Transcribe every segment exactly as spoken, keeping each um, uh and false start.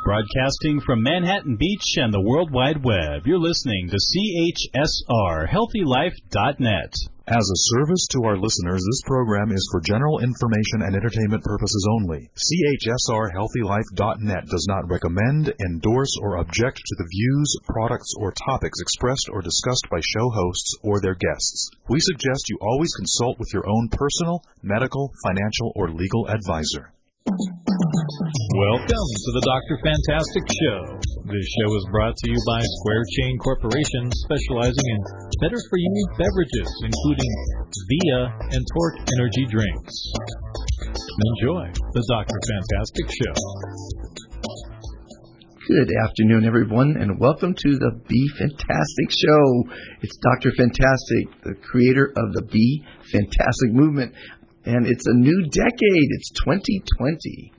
Broadcasting from Manhattan Beach and the World Wide Web, you're listening to C H S R Healthy Life dot net. As a service to our listeners, this program is for general information and entertainment purposes only. C H S R Healthy Life dot net does not recommend, endorse, or object to the views, products, or topics expressed or discussed by show hosts or their guests. We suggest you always consult with your own personal, medical, financial, or legal advisor. Welcome to the Doctor Fantastic Show. This show is brought to you by Square Chain Corporation, specializing in better-for-you beverages, including Via and Torque Energy drinks. Enjoy the Doctor Fantastic Show. Good afternoon, everyone, and welcome to the Be Fantastic Show. It's Doctor Fantastic, the creator of the Be Fantastic movement, and it's a new decade. It's twenty twenty.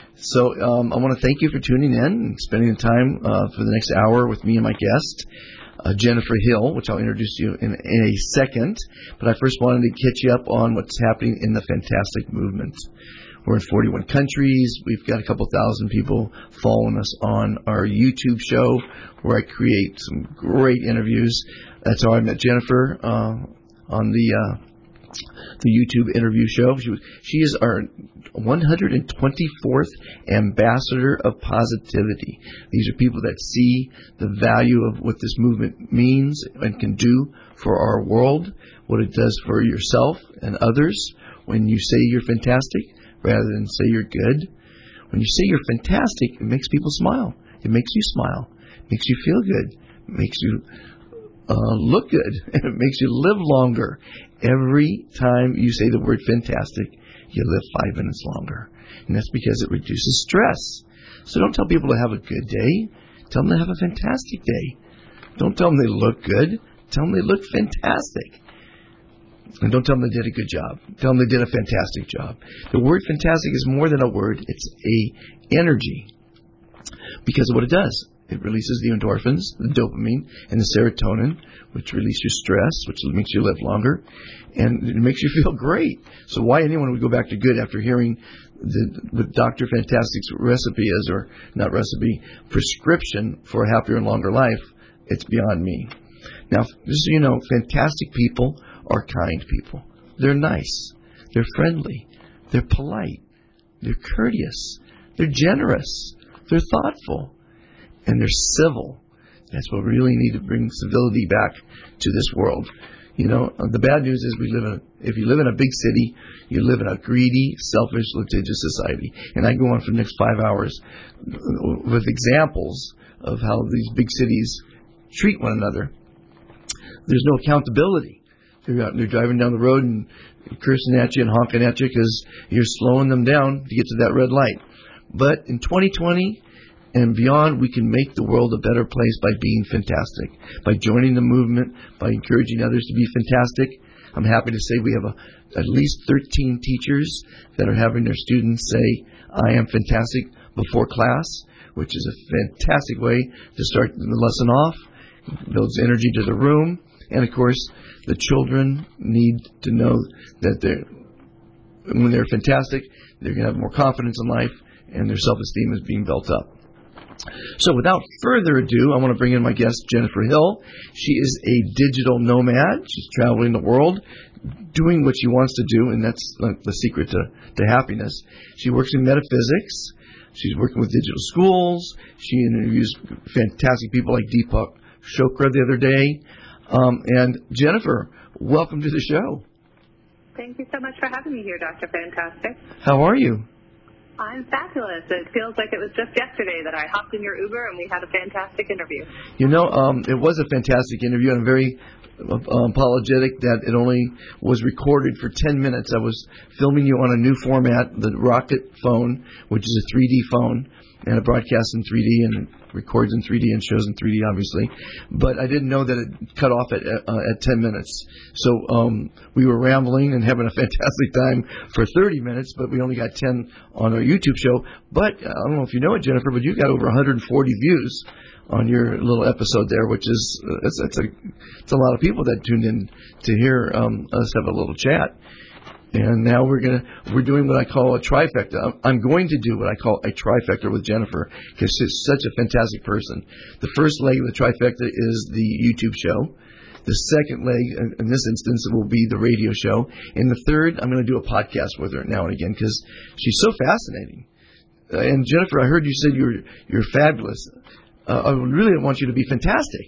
So um, I want to thank you for tuning in and spending the time uh, for the next hour with me and my guest, uh, Jennifer Hill, which I'll introduce you in, in a second. But I first wanted to catch you up on what's happening in the Fantastic movement. We're in forty-one countries. We've got a couple thousand people following us on our YouTube show, where I create some great interviews. That's how I met Jennifer uh, on the uh, the YouTube interview show. She, was, she is our one hundred twenty-fourth ambassador of positivity. These are people that see the value of what this movement means and can do for our world, what it does for yourself and others when you say you're fantastic rather than say you're good. When you say you're fantastic, it makes people smile. It makes you smile. It makes you feel good. It makes you uh, look good. And it makes you live longer. Every time you say the word fantastic, you live five minutes longer. And that's because it reduces stress. So don't tell people to have a good day. Tell them to have a fantastic day. Don't tell them they look good. Tell them they look fantastic. And don't tell them they did a good job. Tell them they did a fantastic job. The word fantastic is more than a word. It's a energy. Because of what it does. It releases the endorphins, the dopamine, and the serotonin, which release your stress, which makes you live longer, and it makes you feel great. So why anyone would go back to good after hearing the, what Doctor Fantastic's recipe is, or not recipe, prescription for a happier and longer life, it's beyond me. Now, just so you know, fantastic people are kind people. They're nice. They're friendly. They're polite. They're courteous. They're generous. They're thoughtful. And they're civil. That's what we really need to bring civility back to this world. You know, the bad news is we live in a, if you live in a big city, you live in a greedy, selfish, litigious society. And I go on for the next five hours with examples of how these big cities treat one another. There's no accountability. They're out, they're driving down the road and cursing at you and honking at you because you're slowing them down to get to that red light. But in twenty twenty and beyond, we can make the world a better place by being fantastic, by joining the movement, by encouraging others to be fantastic. I'm happy to say we have a, at least thirteen teachers that are having their students say, I am fantastic before class, which is a fantastic way to start the lesson off. It builds energy to the room. And, of course, the children need to know that they're, when they're fantastic, they're going to have more confidence in life, and their self-esteem is being built up. So without further ado, I want to bring in my guest, Jennifer Hill. She is a digital nomad. She's traveling the world, doing what she wants to do, and that's like the secret to, to happiness. She works in metaphysics. She's working with digital schools. She interviews fantastic people like Deepak Chopra the other day. Um, and Jennifer, welcome to the show. Thank you so much for having me here, Doctor Fantastic. How are you? I'm fabulous. It feels like it was just yesterday that I hopped in your Uber and we had a fantastic interview. You know, um, it was a fantastic interview, and I'm very uh, apologetic that it only was recorded for ten minutes. I was filming you on a new format, the Rocket phone, which is a three D phone, and it broadcasts in three D and records in three D and shows in three D, obviously. But I didn't know that it cut off at uh, at ten minutes. So um, we were rambling and having a fantastic time for thirty minutes, but we only got ten on our YouTube show. But I don't know if you know it, Jennifer, but you've got over one hundred forty views on your little episode there, which is uh, it's, it's a it's a lot of people that tuned in to hear um, us have a little chat. And now we're gonna we're doing what I call a trifecta. I'm going to do what I call a trifecta with Jennifer because she's such a fantastic person. The first leg of the trifecta is the YouTube show. The second leg, in this instance, will be the radio show. And the third, I'm going to do a podcast with her now and again because she's so fascinating. Uh, and Jennifer, I heard you said you're you're fabulous. Uh, I really want you to be fantastic.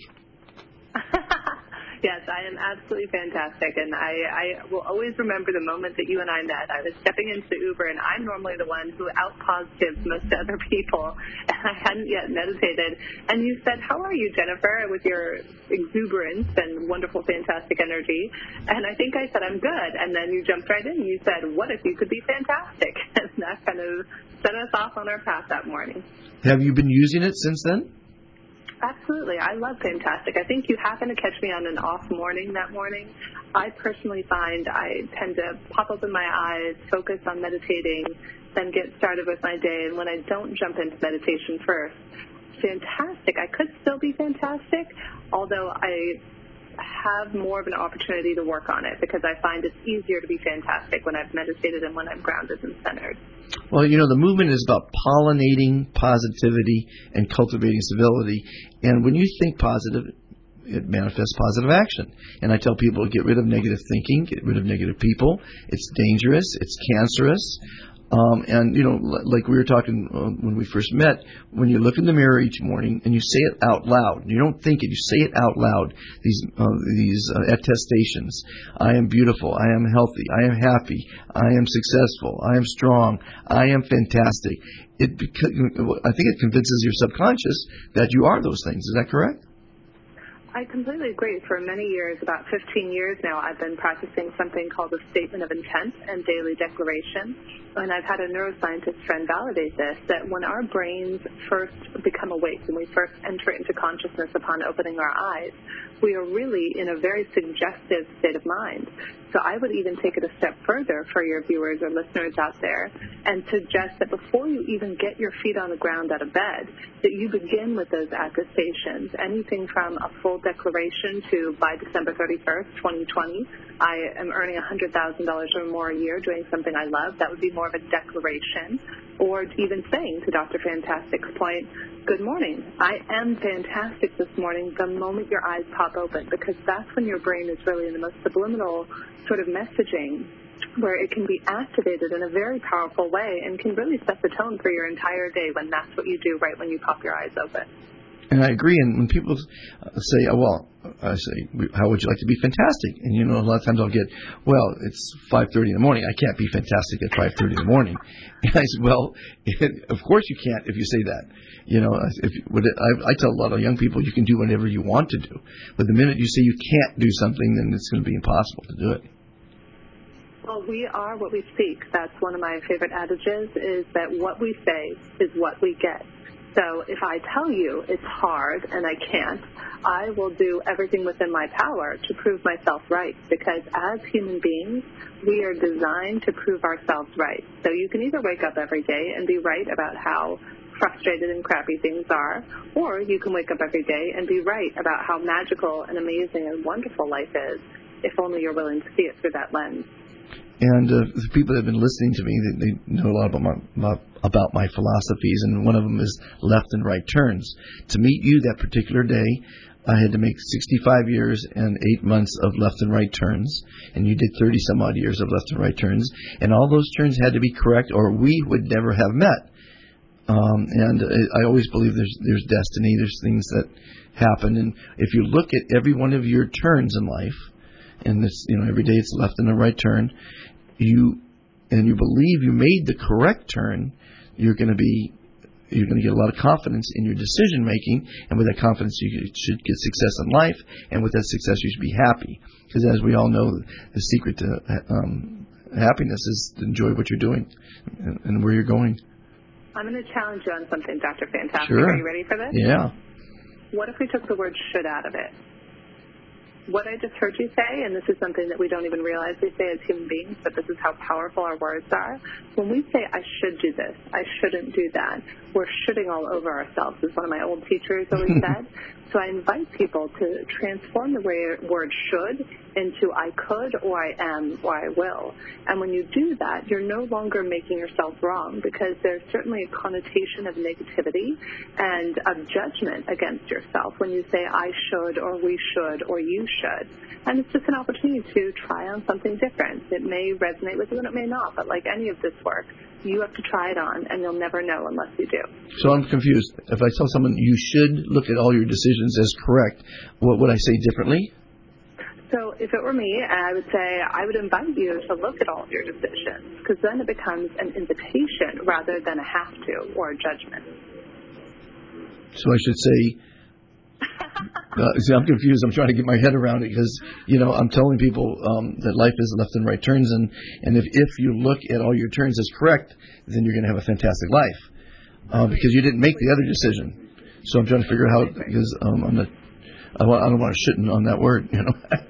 Yes, I am absolutely fantastic, and I, I will always remember the moment that you and I met. I was stepping into the Uber, and I'm normally the one who out-positives most other people, and I hadn't yet meditated. And you said, "How are you, Jennifer?" with your exuberance and wonderful, fantastic energy. And I think I said, "I'm good." And then you jumped right in. You said, "What if you could be fantastic?" And that kind of set us off on our path that morning. Have you been using it since then? Absolutely. I love Fantastic. I think you happen to catch me on an off morning that morning. I personally find I tend to pop open my eyes, focus on meditating, then get started with my day. And when I don't jump into meditation first, Fantastic. I could still be fantastic, although I have more of an opportunity to work on it because I find it's easier to be fantastic when I've meditated and when I'm grounded and centered. Well, you know, the movement is about pollinating positivity and cultivating civility. And when you think positive, it manifests positive action. And I tell people, get rid of negative thinking, get rid of negative people. It's dangerous. It's cancerous. Um, and, you know, like we were talking uh, when we first met, when you look in the mirror each morning and you say it out loud, you don't think it, you say it out loud, these uh, these uh, attestations. I am beautiful. I am healthy. I am happy. I am successful. I am strong. I am fantastic. It I think it convinces your subconscious that you are those things. Is that correct? I completely agree. For many years, about fifteen years now, I've been practicing something called a statement of intent and daily declaration. And I've had a neuroscientist friend validate this, that when our brains first become awake and we first enter into consciousness upon opening our eyes, we are really in a very suggestive state of mind. So I would even take it a step further for your viewers or listeners out there and suggest that before you even get your feet on the ground out of bed, that you begin with those attestations, anything from a full declaration to by December thirty-first, twenty twenty, I am earning one hundred thousand dollars or more a year doing something I love. That would be more of a declaration. Or even saying to Doctor Fantastic's point, good morning, I am fantastic this morning the moment your eyes pop open, because that's when your brain is really in the most subliminal sort of messaging where it can be activated in a very powerful way and can really set the tone for your entire day when that's what you do right when you pop your eyes open. And I agree. And when people say, oh, well, I say, how would you like to be fantastic? And, you know, a lot of times I'll get, well, it's five thirty in the morning. I can't be fantastic at five thirty in the morning. And I said, well, of course you can't if you say that. You know, if I, I tell a lot of young people you can do whatever you want to do. But the minute you say you can't do something, then it's going to be impossible to do it. Well, we are what we speak. That's one of my favorite adages, is that what we say is what we get. So if I tell you it's hard and I can't, I will do everything within my power to prove myself right, because as human beings, we are designed to prove ourselves right. So you can either wake up every day and be right about how frustrated and crappy things are, or you can wake up every day and be right about how magical and amazing and wonderful life is, if only you're willing to see it through that lens. And uh, the people that have been listening to me, they, they know a lot about my, my about my philosophies, and one of them is left and right turns. To meet you that particular day, I had to make sixty-five years and eight months of left and right turns, and you did thirty some odd years of left and right turns, and all those turns had to be correct, or we would never have met. Um, and I always believe there's there's destiny, there's things that happen, and if you look at every one of your turns in life, and this, you know, every day it's a left and a right turn, you and you believe you made the correct turn, you're going to be you're going to get a lot of confidence in your decision making, and with that confidence you should get success in life, and with that success you should be happy, because as we all know, the secret to um, happiness is to enjoy what you're doing and, and where you're going. I'm going to challenge you on something, Doctor Fantastic. Sure. Are you ready for this? Yeah. What if we took the word should out of it? What I just heard you say, and this is something that we don't even realize we say as human beings, but this is how powerful our words are. When we say, I should do this, I shouldn't do that, we're shoulding all over ourselves, as one of my old teachers always said. So I invite people to transform the word should into I could or I am or I will. And when you do that, you're no longer making yourself wrong, because there's certainly a connotation of negativity and of judgment against yourself when you say I should or we should or you should. And it's just an opportunity to try on something different. It may resonate with you and it may not, but like any of this work, you have to try it on, and you'll never know unless you do. So I'm confused. If I tell someone you should look at all your decisions as correct, what would I say differently? So if it were me, I would say I would invite you to look at all of your decisions, because then it becomes an invitation rather than a have to or a judgment. So I should say... Uh, see, I'm confused. I'm trying to get my head around it because, you know, I'm telling people um, that life is left and right turns, and, and if, if you look at all your turns as correct, then you're going to have a fantastic life uh, because you didn't make the other decision. So I'm trying to figure out how, because um, I'm not, I, I don't want to shit on that word, you know.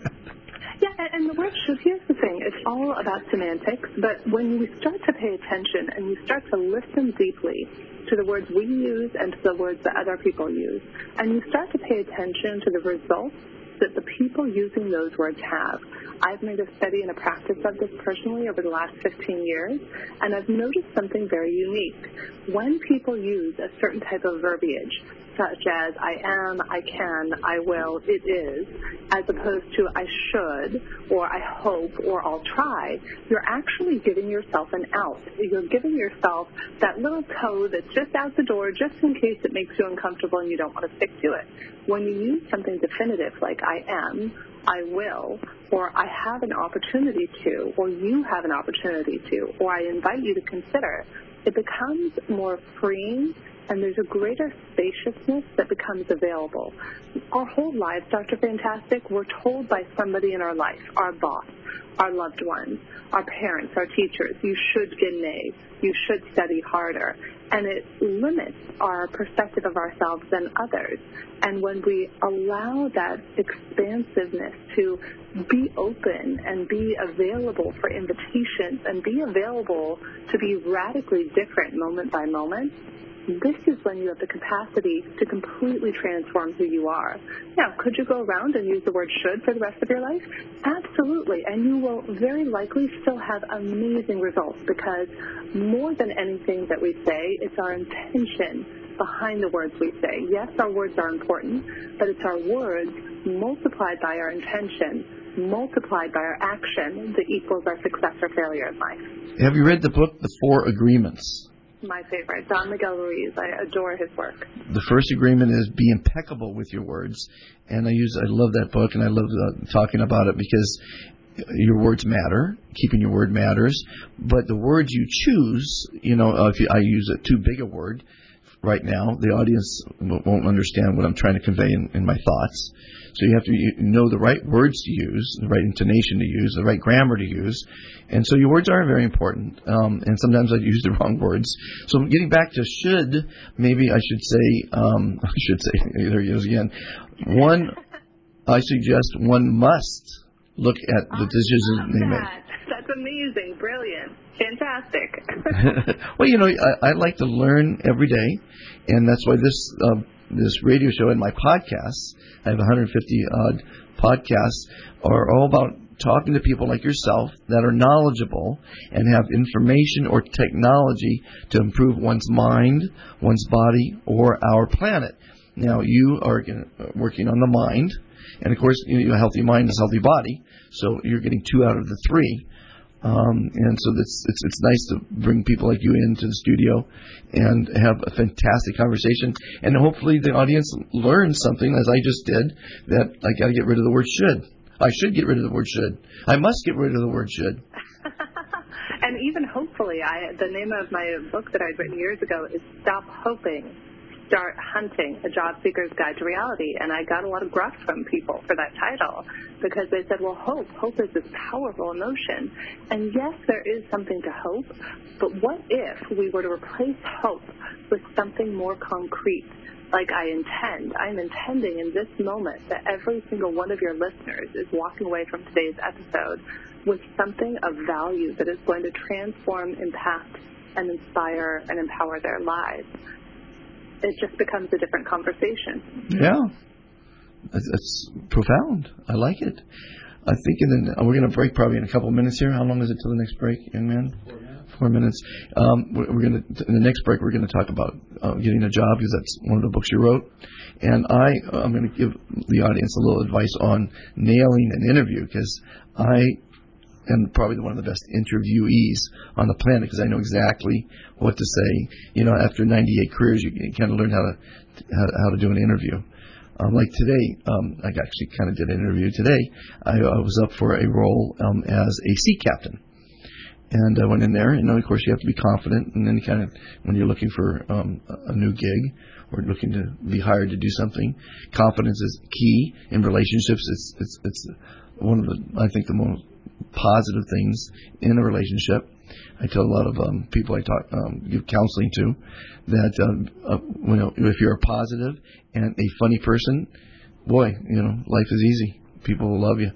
Yeah, and the word should, here's the thing, it's all about semantics, but when you start to pay attention and you start to listen deeply to the words we use and to the words that other people use, and you start to pay attention to the results that the people using those words have. I've made a study and a practice of this personally over the last fifteen years, and I've noticed something very unique. When people use a certain type of verbiage, such as I am, I can, I will, it is, as opposed to I should, or I hope, or I'll try, you're actually giving yourself an out. You're giving yourself that little toe that's just out the door just in case it makes you uncomfortable and you don't want to stick to it. When you use something definitive like I am, I will, or I have an opportunity to, or you have an opportunity to, or I invite you to consider, it becomes more freeing, and there's a greater spaciousness that becomes available. Our whole lives, Doctor Fantastic, we're told by somebody in our life, our boss, our loved ones, our parents, our teachers, you should get an A, you should study harder. And it limits our perspective of ourselves and others. And when we allow that expansiveness to be open and be available for invitations and be available to be radically different moment by moment, this is when you have the capacity to completely transform who you are. Now, could you go around and use the word should for the rest of your life? Absolutely, and you will very likely still have amazing results, because more than anything that we say, it's our intention behind the words we say. Yes, our words are important, but it's our words multiplied by our intention, multiplied by our action, that equals our success or failure in life. Have you read the book, The Four Agreements? My favorite, Don Miguel Ruiz. I adore his work. The first agreement is be impeccable with your words, and I use I love that book, and I love uh, talking about it because your words matter. Keeping your word matters, but the words you choose, you know, uh, if you, I use a too big a word right now, the audience won't understand what I'm trying to convey in, in my thoughts. So you have to know the right words to use, the right intonation to use, the right grammar to use. And so your words are very important. Um, and sometimes I use the wrong words. So getting back to should, maybe I should say, um, I should say, there he is again. One, I suggest one must look at the decisions they make. That's amazing. Brilliant. Fantastic. Well, you know, I, I like to learn every day. And that's why this uh, this radio show and my podcasts, I have one hundred fifty odd podcasts, are all about talking to people like yourself that are knowledgeable and have information or technology to improve one's mind, one's body, or our planet. Now, you are working on the mind, and of course, you know, a healthy mind is a healthy body, so you're getting two out of the three. Um, and so it's, it's it's nice to bring people like you into the studio and have a fantastic conversation. And hopefully the audience learns something, as I just did, that I got to get rid of the word should. I should get rid of the word should. I must get rid of the word should. And even hopefully, I the name of my book that I'd written years ago is Stop Hoping, Start Hunting, A Job Seeker's Guide to Reality. And I got a lot of gruff from people for that title because they said, well, hope. Hope is this powerful emotion. And yes, there is something to hope, but what if we were to replace hope with something more concrete? Like I intend. I'm intending in this moment that every single one of your listeners is walking away from today's episode with something of value that is going to transform, impact, and inspire and empower their lives. It just becomes a different conversation. Yeah. It's, it's profound. I like it. I think in the, we're going to break probably in a couple of minutes here. How long is it till the next break, young man? Four minutes. Four minutes. Um, we're, we're going to in the next break we're going to talk about uh, getting a job, because that's one of the books you wrote. And I I'm going to give the audience a little advice on nailing an interview, because I am probably one of the best interviewees on the planet, because I know exactly what to say. You know, after ninety-eight careers, you, you kind of learn how to how, how to do an interview. Um, like today, um, I actually kind of did an interview today. I, I was up for a role um, as a sea captain. And I went in there, and of course you have to be confident, and then kind of, when you're looking for um, a new gig or looking to be hired to do something, confidence is key in relationships. It's it's it's one of the, I think, the most positive things in a relationship. I tell a lot of um, people I talk, um, give counseling to, that um, uh, you know, if you're a positive and a funny person, boy, you know, life is easy. People will love you.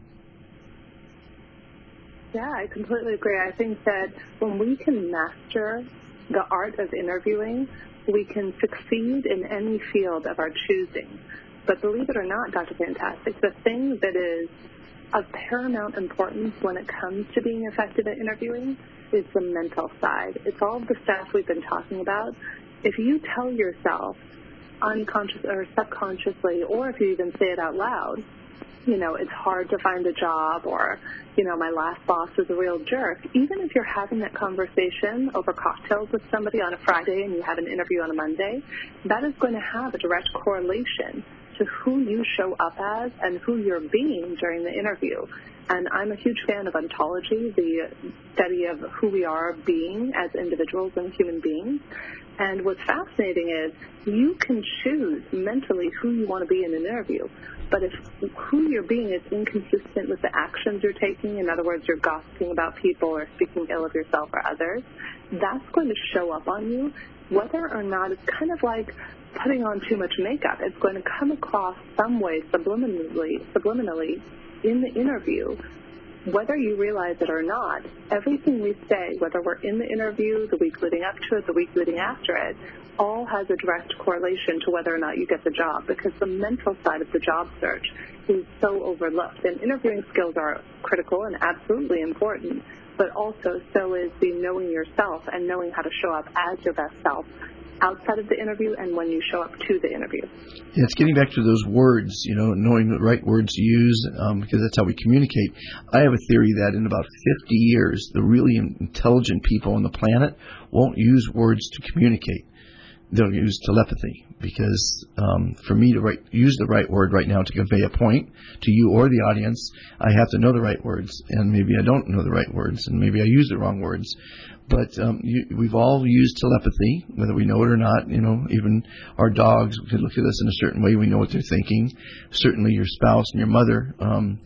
Yeah, I completely agree. I think that when we can master the art of interviewing, we can succeed in any field of our choosing. But believe it or not, Doctor Fantastic, the thing that is of paramount importance when it comes to being effective at interviewing is the mental side. It's all of the stuff we've been talking about. If you tell yourself unconscious or subconsciously, or if you even say it out loud, you know, it's hard to find a job, or, you know, my last boss is a real jerk, even if you're having that conversation over cocktails with somebody on a Friday and you have an interview on a Monday, that is going to have a direct correlation to who you show up as and who you're being during the interview. And I'm a huge fan of ontology, the study of who we are being as individuals and human beings. And what's fascinating is you can choose mentally who you want to be in an interview. But if who you're being is inconsistent with the actions you're taking, in other words, you're gossiping about people or speaking ill of yourself or others, that's going to show up on you, whether or not it's kind of like putting on too much makeup. It's going to come across some way subliminally, subliminally in the interview. Whether you realize it or not, everything we say, whether we're in the interview, the week leading up to it, the week leading after it, all has a direct correlation to whether or not you get the job, because the mental side of the job search is so overlooked. And interviewing skills are critical and absolutely important, but also so is the knowing yourself and knowing how to show up as your best self outside of the interview and when you show up to the interview. Yeah, it's getting back to those words, you know, knowing the right words to use, um, because that's how we communicate. I have a theory that in about fifty years, the really intelligent people on the planet won't use words to communicate. They'll use telepathy, because um, for me to write, use the right word right now to convey a point to you or the audience, I have to know the right words, and maybe I don't know the right words, and maybe I use the wrong words. But um, you, we've all used telepathy, whether we know it or not. You know, even our dogs could look at us in a certain way. We know what they're thinking. Certainly your spouse and your mother um,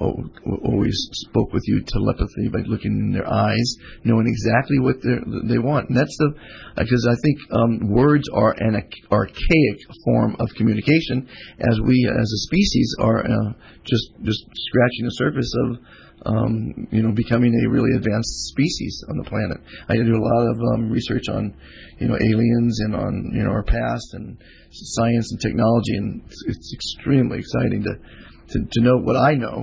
always spoke with you telepathy by looking in their eyes, knowing exactly what they want. And that's the, because I think um, words are an archaic form of communication, as we as a species are uh, just just scratching the surface of Um, you know, becoming a really advanced species on the planet. I do a lot of um, research on, you know, aliens and on, you know, our past and science and technology, and it's, it's extremely exciting to, to to know what I know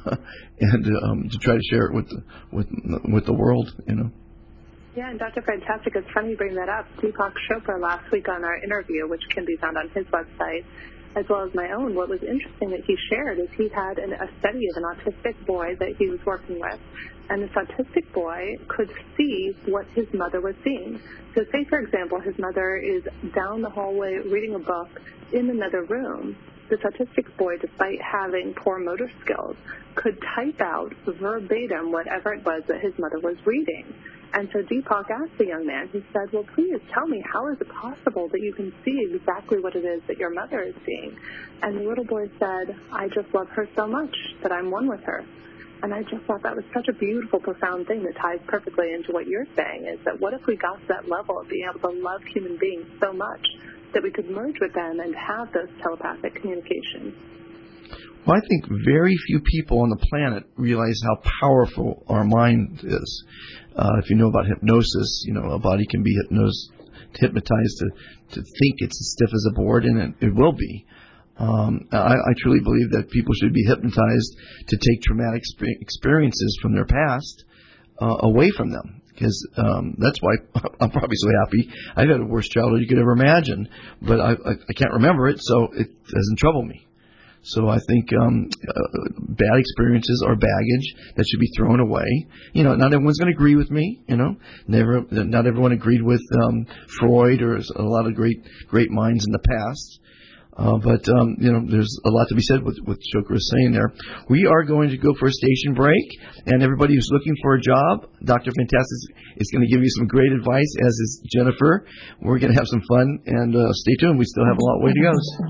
and um, to try to share it with the, with with the world, you know. Yeah, and Doctor Fantastic, it's funny you bring that up. Deepak Chopra last week on our interview, which can be found on his website, as well as my own, what was interesting that he shared is he had an, a study of an autistic boy that he was working with, and this autistic boy could see what his mother was seeing. So say, for example, his mother is down the hallway reading a book in another room. This autistic boy, despite having poor motor skills, could type out verbatim whatever it was that his mother was reading. And so Deepak asked the young man, he said, well, please tell me, how is it possible that you can see exactly what it is that your mother is seeing? And the little boy said, I just love her so much that I'm one with her. And I just thought that was such a beautiful, profound thing that ties perfectly into what you're saying, is that what if we got to that level of being able to love human beings so much that we could merge with them and have those telepathic communications? Well, I think very few people on the planet realize how powerful our mind is. Uh, if you know about hypnosis, you know, a body can be hypnos- hypnotized to, to think it's as stiff as a board, and it, it will be. Um, I, I truly believe that people should be hypnotized to take traumatic sp- experiences from their past uh, away from them. Because um, that's why I'm probably so happy. I've had the worst childhood you could ever imagine, but I, I, I can't remember it, so it doesn't trouble me. So I think um, uh, bad experiences are baggage that should be thrown away. You know, not everyone's going to agree with me. You know, never, not everyone agreed with um, Freud or a lot of great, great minds in the past. Uh, but, um, you know, there's a lot to be said with what Shokra was saying there. We are going to go for a station break, and everybody who's looking for a job, Doctor Fantastic is going to give you some great advice, as is Jennifer. We're going to have some fun, and uh, stay tuned. We still have a lot way to go.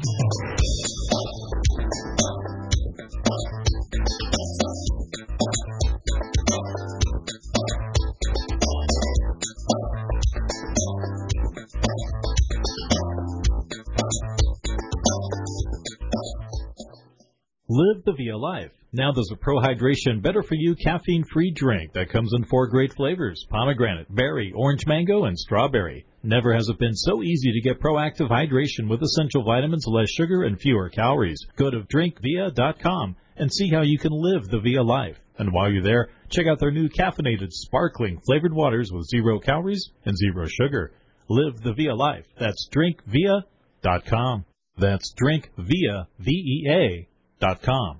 Live the Via Life. Now there's a Pro Hydration Better For You caffeine-free drink that comes in four great flavors: pomegranate, berry, orange mango, and strawberry. Never has it been so easy to get proactive hydration with essential vitamins, less sugar, and fewer calories. Go to drink via dot com and see how you can live the Via Life. And while you're there, check out their new caffeinated, sparkling, flavored waters with zero calories and zero sugar. Live the Via Life. That's drink via dot com. That's drink via, V E A, dot com.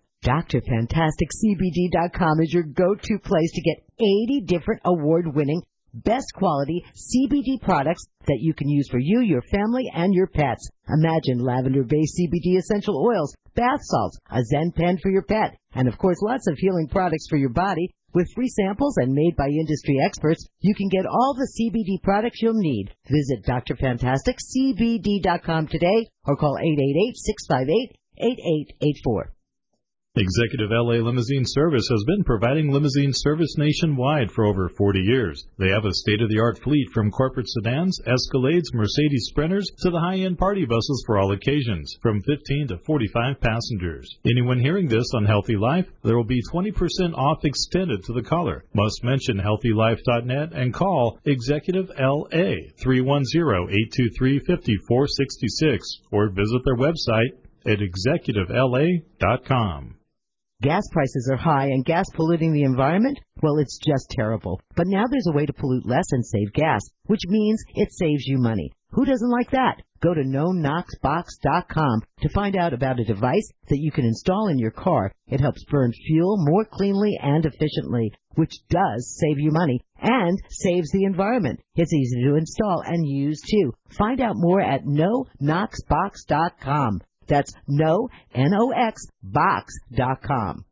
Dr Fantastic C B D dot com is your go-to place to get eighty different award-winning, best quality C B D products that you can use for you, your family, and your pets. Imagine lavender-based C B D essential oils, bath salts, a Zen pen for your pet, and of course lots of healing products for your body. With free samples and made by industry experts, you can get all the C B D products you'll need. Visit Dr Fantastic C B D dot com today or call eight eight eight, six five eight, eight eight eight four. Executive L A Limousine Service has been providing limousine service nationwide for over forty years. They have a state-of-the-art fleet from corporate sedans, Escalades, Mercedes Sprinters, to the high-end party buses for all occasions, from fifteen to forty-five passengers. Anyone hearing this on Healthy Life, there will be twenty percent off extended to the caller. Must mention healthy life dot net and call Executive L A three one zero, eight two three, five four six six or visit their website at executive L A dot com. Gas prices are high and gas polluting the environment? Well, it's just terrible. But now there's a way to pollute less and save gas, which means it saves you money. Who doesn't like that? Go to no nox box dot com to find out about a device that you can install in your car. It helps burn fuel more cleanly and efficiently, which does save you money and saves the environment. It's easy to install and use, too. Find out more at no nox box dot com. That's no, N O X, box dot com.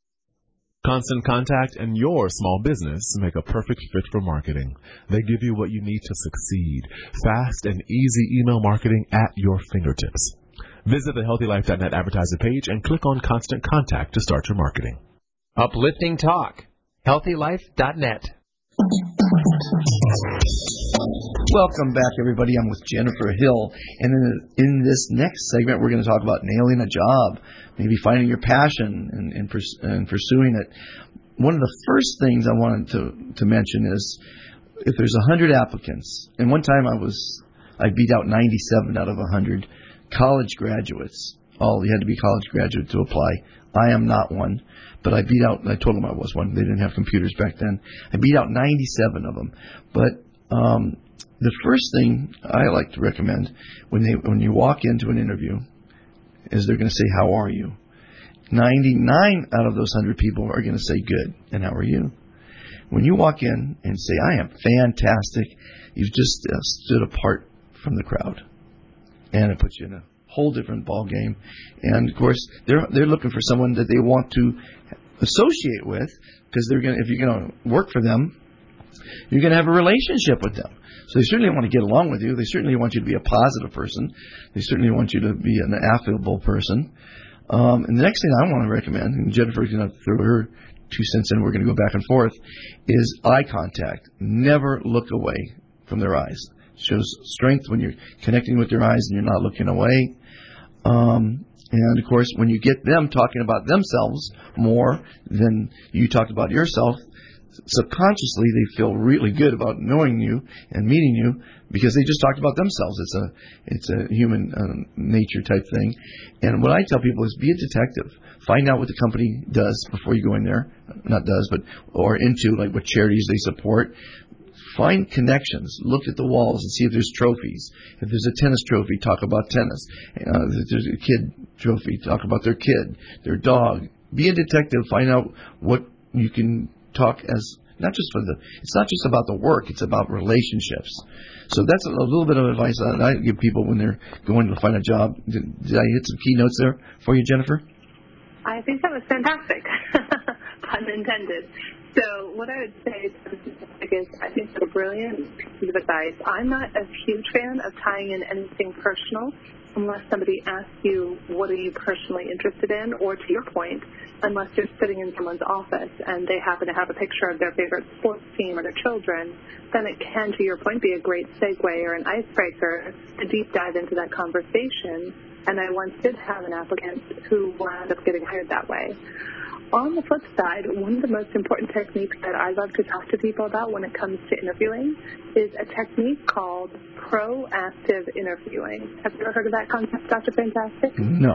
Constant Contact and your small business make a perfect fit for marketing. They give you what you need to succeed. Fast and easy email marketing at your fingertips. Visit the healthy life dot net advertiser page and click on Constant Contact to start your marketing. Uplifting Talk. healthy life dot net. Welcome back, everybody. I'm with Jennifer Hill, and in, in this next segment, we're going to talk about nailing a job, maybe finding your passion and, and, pers- and pursuing it. One of the first things I wanted to, to mention is if there's one hundred applicants, and one time I was I beat out ninety-seven out of one hundred college graduates. All you had to be a college graduate to apply. I am not one, but I beat out. I told them I was one. They didn't have computers back then. I beat out ninety-seven of them, but. Um, The first thing I like to recommend when they when you walk into an interview is they're going to say, "How are you?" ninety-nine out of those one hundred people are going to say, "Good," and "How are you?" When you walk in and say, "I am fantastic," you've just uh, stood apart from the crowd, and it puts you in a whole different ball game. And of course, they're they're looking for someone that they want to associate with, because they're going if you're going to work for them, you're going to have a relationship with them. So they certainly want to get along with you. They certainly want you to be a positive person. They certainly want you to be an affable person. Um, and the next thing I want to recommend, and Jennifer's going to throw her two cents in, we're going to go back and forth, is eye contact. Never look away from their eyes. It shows strength when you're connecting with their eyes and you're not looking away. Um, and, of course, when you get them talking about themselves more than you talked about yourself, subconsciously they feel really good about knowing you and meeting you because they just talked about themselves. It's a it's a human um, nature type thing. And what I tell people is be a detective. Find out what the company does before you go in there. Not does, but or into like what charities they support. Find connections. Look at the walls and see if there's trophies. If there's a tennis trophy, talk about tennis. Uh, if there's a kid trophy, talk about their kid, their dog. Be a detective. Find out what you can talk as, not just for the, it's not just about the work, it's about relationships. So that's a, a little bit of advice that I give people when they're going to find a job. Did, did I hit some keynotes there for you, Jennifer? I think that was fantastic. Pun intended. So what I would say is I think it's a brilliant piece of advice. I'm not a huge fan of tying in anything personal unless somebody asks you what are you personally interested in, or to your point, unless you're sitting in someone's office and they happen to have a picture of their favorite sports team or their children, then it can, to your point, be a great segue or an icebreaker to deep dive into that conversation. And I once did have an applicant who wound up getting hired that way. On the flip side, one of the most important techniques that I love to talk to people about when it comes to interviewing is a technique called proactive interviewing. Have you ever heard of that concept, Doctor Fantastic? No.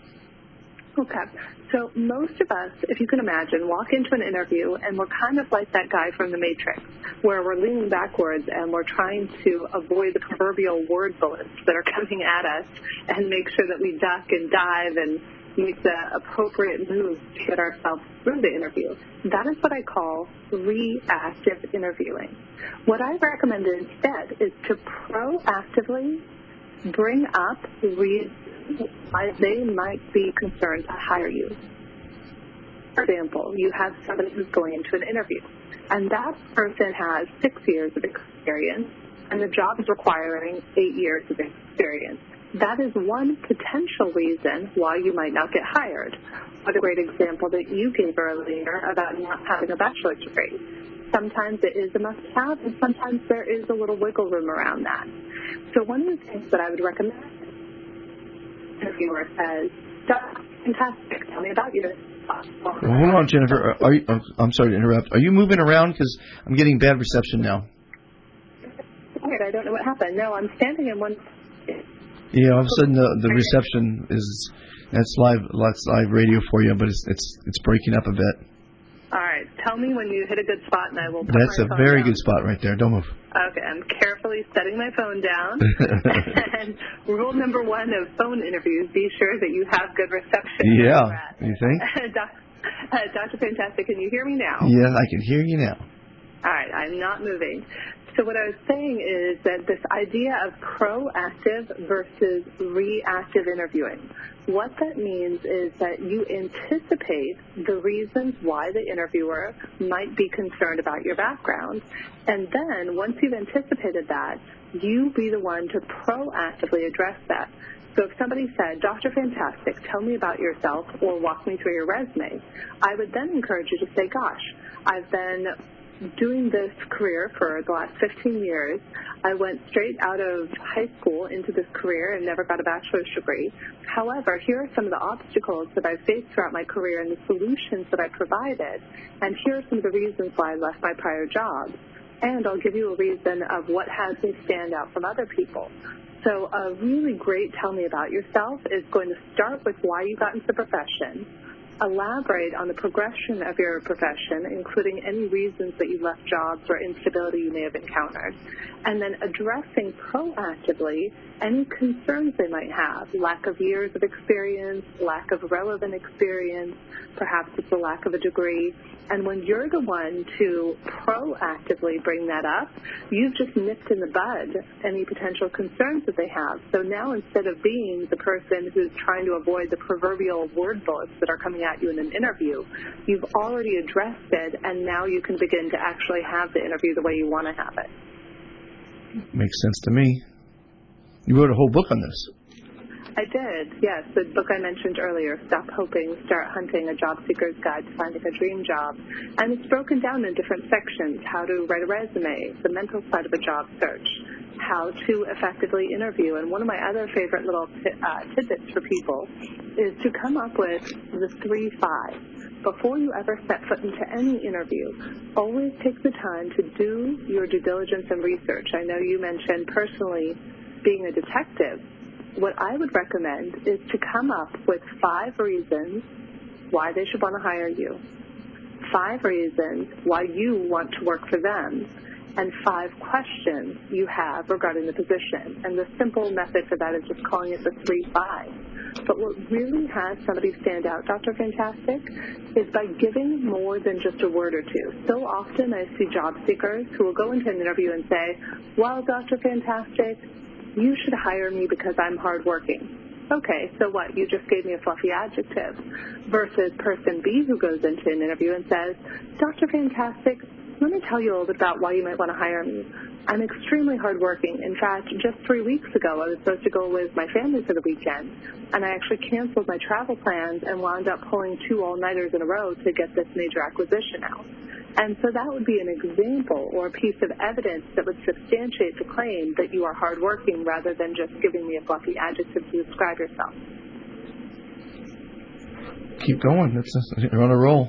Okay. So most of us, if you can imagine, walk into an interview and we're kind of like that guy from The Matrix, where we're leaning backwards and we're trying to avoid the proverbial word bullets that are coming at us and make sure that we duck and dive and make the appropriate moves to get ourselves through the interview. That is what I call reactive interviewing. What I recommend instead is to proactively bring up reasons why they might be concerned to hire you. For example, you have somebody who's going into an interview, and that person has six years of experience, and the job is requiring eight years of experience. That is one potential reason why you might not get hired. What a great example that you gave earlier about not having a bachelor's degree. Sometimes it is a must-have, and sometimes there is a little wiggle room around that. So one of the things that I would recommend interviewer says, fantastic, tell me about you. Well, hold on, Jennifer. Are you, I'm sorry to interrupt. Are you moving around? Because I'm getting bad reception now. Weird, I don't know what happened. No, I'm standing in one. Yeah, all of a sudden the, the reception is, that's live, that's live radio for you, but it's it's it's breaking up a bit. All right, tell me when you hit a good spot, and I will put That's my a phone very down. good spot right there. Don't move. Okay, I'm carefully setting my phone down. And rule number one of phone interviews, be sure that you have good reception. Yeah, you think? uh, Doctor Fantastic, can you hear me now? Yeah, I can hear you now. All right, I'm not moving. So what I was saying is that this idea of proactive versus reactive interviewing, what that means is that you anticipate the reasons why the interviewer might be concerned about your background. And then once you've anticipated that, you be the one to proactively address that. So if somebody said, Doctor Fantastic, tell me about yourself or walk me through your resume, I would then encourage you to say, gosh, I've been doing this career for the last fifteen years. I went straight out of high school into this career and never got a bachelor's degree. However, here are some of the obstacles that I've faced throughout my career and the solutions that I provided. And here are some of the reasons why I left my prior job. And I'll give you a reason of what has me stand out from other people. So a really great tell me about yourself is going to start with why you got into the profession, elaborate on the progression of your profession, including any reasons that you left jobs or instability you may have encountered, and then addressing proactively any concerns they might have, lack of years of experience, lack of relevant experience, perhaps it's a lack of a degree. And when you're the one to proactively bring that up, you've just nipped in the bud any potential concerns that they have. So now instead of being the person who's trying to avoid the proverbial word bullets that are coming at you in an interview, you've already addressed it, and now you can begin to actually have the interview the way you want to have it. Makes sense to me. You wrote a whole book on this. I did, yes. The book I mentioned earlier, Stop Hoping, Start Hunting, A Job Seeker's Guide to Finding a Dream Job. And it's broken down in different sections, how to write a resume, the mental side of a job search, how to effectively interview. And one of my other favorite little t- uh, tidbits for people is to come up with the three five. Before you ever step foot into any interview, always take the time to do your due diligence and research. I know you mentioned personally being a detective. What I would recommend is to come up with five reasons why they should want to hire you, five reasons why you want to work for them, and five questions you have regarding the position. And the simple method for that is just calling it the three five. But what really has somebody stand out, Doctor Fantastic, is by giving more than just a word or two. So often I see job seekers who will go into an interview and say, well, Doctor Fantastic, you should hire me because I'm hardworking. Okay, so what? You just gave me a fluffy adjective. Versus person B who goes into an interview and says, Doctor Fantastic, let me tell you a little bit about why you might want to hire me. I'm extremely hardworking. In fact, just three weeks ago, I was supposed to go with my family for the weekend, and I actually canceled my travel plans and wound up pulling two all-nighters in a row to get this major acquisition out. And so that would be an example or a piece of evidence that would substantiate the claim that you are hardworking rather than just giving me a fluffy adjective to describe yourself. Keep going. That's a, you're on a roll.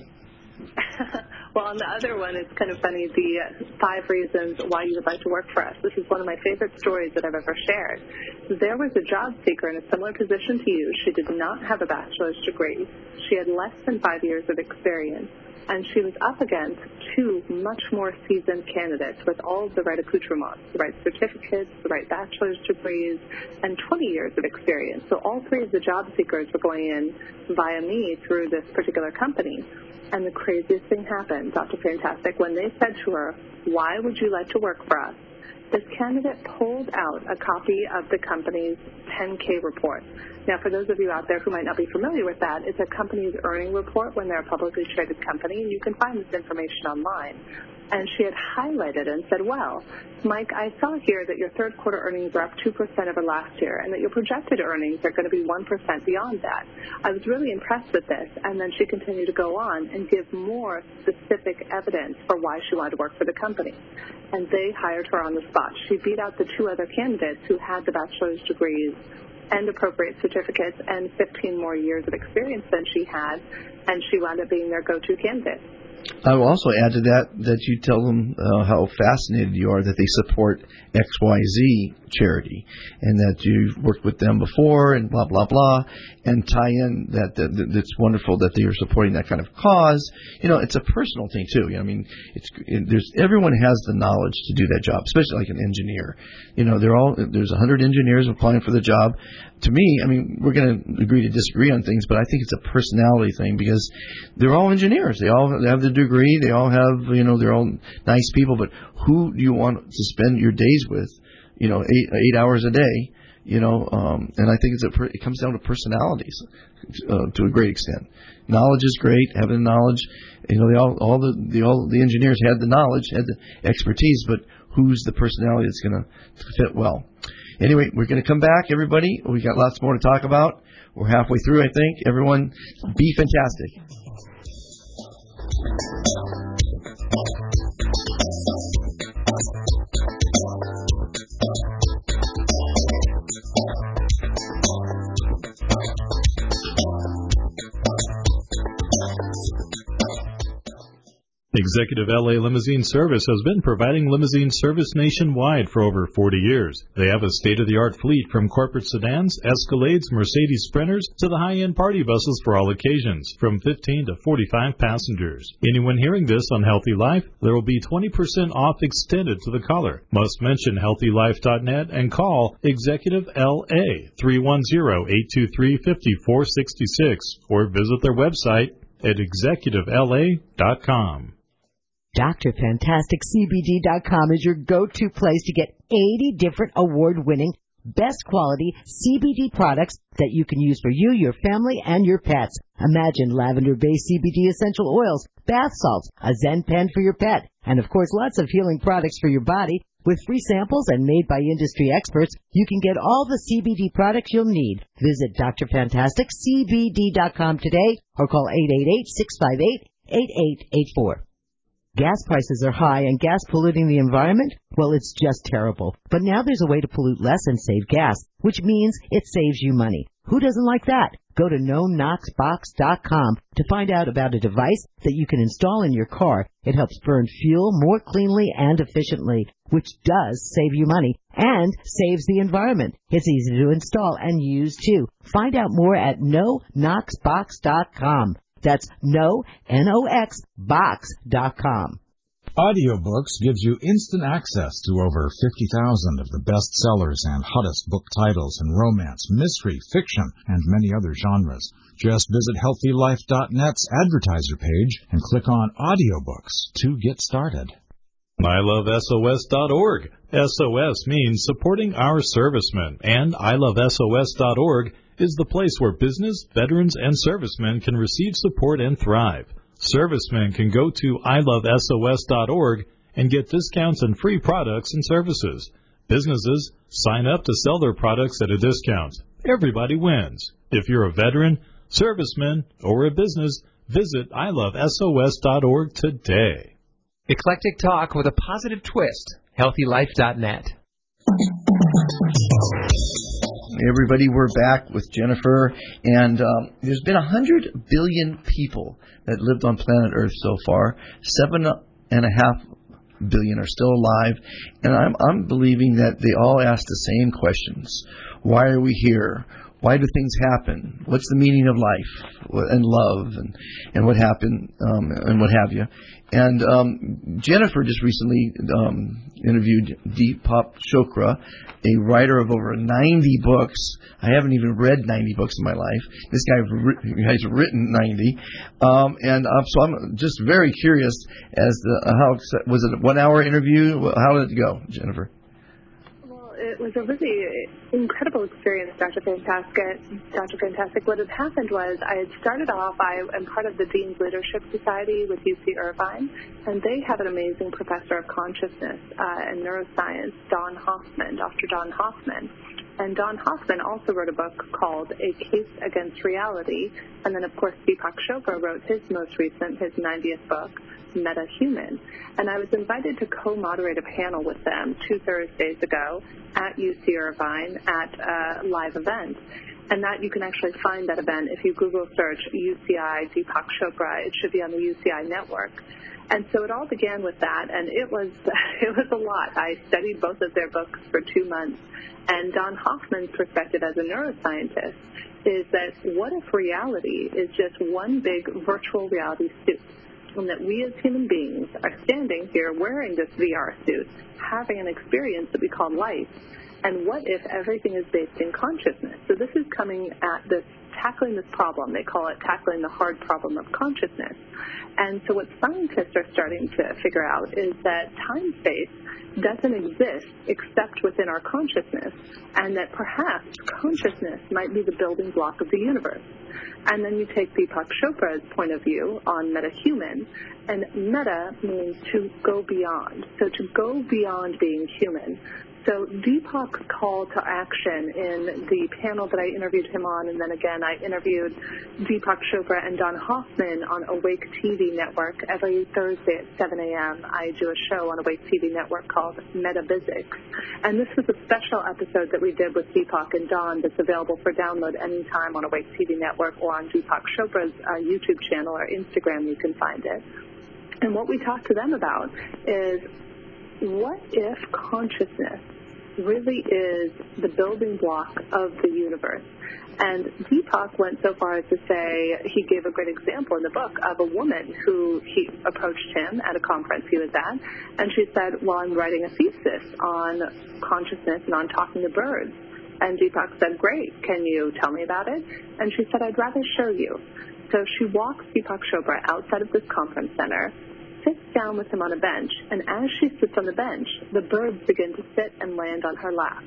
Well, on the other one, it's kind of funny, the uh, five reasons why you would like to work for us. This is one of my favorite stories that I've ever shared. There was a job seeker in a similar position to you. She did not have a bachelor's degree. She had less than five years of experience, and she was up against two much more seasoned candidates with all of the right accoutrements, the right certificates, the right bachelor's degrees, and twenty years of experience. So all three of the job seekers were going in via me through this particular company. And the craziest thing happened, Doctor Fantastic, when they said to her, why would you like to work for us? This candidate pulled out a copy of the company's ten K report. Now, for those of you out there who might not be familiar with that, it's a company's earning report when they're a publicly traded company, and you can find this information online. And she had highlighted and said, well, Mike, I saw here that your third quarter earnings are up two percent over last year and that your projected earnings are going to be one percent beyond that. I was really impressed with this. And then she continued to go on and give more specific evidence for why she wanted to work for the company. And they hired her on the spot. She beat out the two other candidates who had the bachelor's degrees and appropriate certificates and fifteen more years of experience than she had, and she wound up being their go-to candidate. I will also add to that that you tell them uh, how fascinated you are that they support X Y Z charity and that you've worked with them before and blah, blah, blah, and tie in that, that, that it's wonderful that they are supporting that kind of cause. You know, it's a personal thing, too. You know, I mean, it's it, there's everyone has the knowledge to do that job, especially like an engineer. You know, they're all there's one hundred engineers applying for the job. To me, I mean, we're going to agree to disagree on things, but I think it's a personality thing because they're all engineers. They all have the degree. They all have, you know, they're all nice people. But who do you want to spend your days with? You know, eight eight hours a day. You know, um, and I think it's a, it comes down to personalities uh, to a great extent. Knowledge is great. Having knowledge, you know, they all all the the all the engineers had the knowledge, had the expertise, but who's the personality that's going to fit well? Anyway, we're going to come back, everybody. We got lots more to talk about. We're halfway through, I think. Everyone, be fantastic. Executive L A Limousine Service has been providing limousine service nationwide for over forty years. They have a state-of-the-art fleet from corporate sedans, Escalades, Mercedes Sprinters, to the high-end party buses for all occasions, from fifteen to forty-five passengers. Anyone hearing this on Healthy Life, there will be twenty percent off extended to the caller. Must mention healthy life dot net and call Executive L A three one zero, eight two three, five four six six or visit their website at executive L A dot com. Dr Fantastic C B D dot com is your go-to place to get eighty different award-winning, best quality C B D products that you can use for you, your family, and your pets. Imagine lavender-based C B D essential oils, bath salts, a Zen pen for your pet, and of course lots of healing products for your body. With free samples and made by industry experts, you can get all the C B D products you'll need. Visit Dr Fantastic C B D dot com today or call eight eight eight, six five eight, eight eight eight four. Gas prices are high and gas polluting the environment? Well, it's just terrible. But now there's a way to pollute less and save gas, which means it saves you money. Who doesn't like that? Go to no nox box dot com to find out about a device that you can install in your car. It helps burn fuel more cleanly and efficiently, which does save you money and saves the environment. It's easy to install and use, too. Find out more at no nox box dot com. That's no, N O X, box dot com. Audiobooks gives you instant access to over fifty thousand of the best sellers and hottest book titles in romance, mystery, fiction, and many other genres. Just visit healthy life dot net's advertiser page and click on Audiobooks to get started. I love S O S dot org. S O S means supporting our servicemen, and I love S O S dot org is the place where business, veterans, and servicemen can receive support and thrive. Servicemen can go to I love S O S dot org and get discounts and free products and services. Businesses sign up to sell their products at a discount. Everybody wins. If you're a veteran, serviceman, or a business, visit I love S O S dot org today. Eclectic talk with a positive twist. healthy life dot net. Everybody, we're back with Jennifer, and um, there's been one hundred billion people that lived on planet Earth so far. Seven and a half billion are still alive, and I'm, I'm believing that they all ask the same questions. Why are we here? Why do things happen? What's the meaning of life and love and, and what happened um, and what have you? And um, Jennifer just recently um, interviewed Deepak Chopra, a writer of over ninety books. I haven't even read ninety books in my life. This guy has written ninety. Um, and uh, so I'm just very curious as to how, was it a one-hour interview? How did it go, Jennifer? It was a really incredible experience, Doctor Fantastic. Doctor Fantastic. What had happened was I had started off, I am part of the Dean's Leadership Society with U C Irvine, and they have an amazing professor of consciousness uh, and neuroscience, Don Hoffman, Doctor Don Hoffman. And Don Hoffman also wrote a book called A Case Against Reality. And then, of course, Deepak Chopra wrote his most recent, his ninetieth book, Meta Human. And I was invited to co-moderate a panel with them two Thursdays ago at U C Irvine at a live event. And that you can actually find that event if you Google search U C I Deepak Chopra. It should be on the U C I network. And so it all began with that, and it was it was a lot. I studied both of their books for two months. And Don Hoffman's perspective as a neuroscientist is that what if reality is just one big virtual reality suit, and that we as human beings are standing here wearing this V R suit, having an experience that we call life, and what if everything is based in consciousness? So this is coming at this, tackling this problem. They call it tackling the hard problem of consciousness. And so what scientists are starting to figure out is that time-space doesn't exist except within our consciousness, and that perhaps consciousness might be the building block of the universe. And then you take Deepak Chopra's point of view on meta-human, and meta means to go beyond. So to go beyond being human. So Deepak's call to action in the panel that I interviewed him on, and then again I interviewed Deepak Chopra and Don Hoffman on Awake T V Network. Every Thursday at seven a.m. I do a show on Awake T V Network called Metaphysics. And this was a special episode that we did with Deepak and Don that's available for download anytime on Awake T V Network or on Deepak Chopra's uh, YouTube channel or Instagram. You can find it. And what we talked to them about is, what if consciousness really is the building block of the universe? And Deepak went so far as to say, he gave a great example in the book of a woman who he approached him at a conference he was at, and she said, well, I'm writing a thesis on consciousness and on talking to birds. And Deepak said, great, can you tell me about it? And she said, I'd rather show you. So she walks Deepak Chopra outside of this conference center, sits down with him on a bench, and as she sits on the bench, the birds begin to sit and land on her lap.